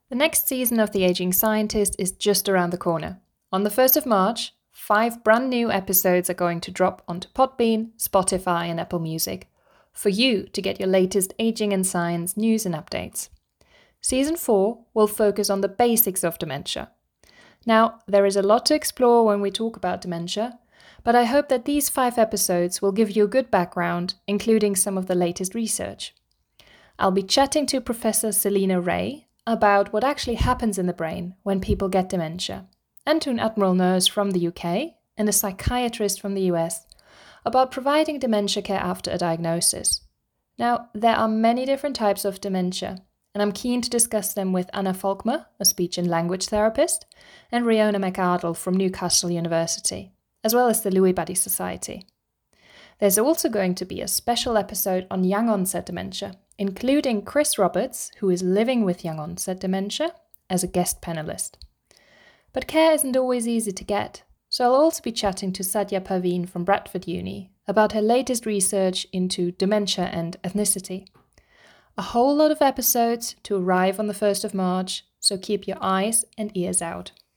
The next season of The Aging Scientist is just around the corner. On the 1st of March, 5 brand new episodes are going to drop onto Podbean, Spotify, and Apple Music for you to get your latest aging and science news and updates. Season 4 will focus on the basics of dementia. Now, there is a lot to explore when we talk about dementia, but I hope that these 5 episodes will give you a good background, including some of the latest research. I'll be chatting to Professor Selina Ray about what actually happens in the brain when people get dementia, and to an Admiral nurse from the UK and a psychiatrist from the US about providing dementia care after a diagnosis. Now, there are many different types of dementia, and I'm keen to discuss them with Anna Volkmer, a speech and language therapist, and Riona McArdle from Newcastle University, as well as the Lewy Body Society. There's also going to be a special episode on young onset dementia, including Chris Roberts, who is living with young onset dementia, as a guest panelist. But care isn't always easy to get, so I'll also be chatting to Sadia Parveen from Bradford Uni about her latest research into dementia and ethnicity. A whole lot of episodes to arrive on the 1st of March, so keep your eyes and ears out.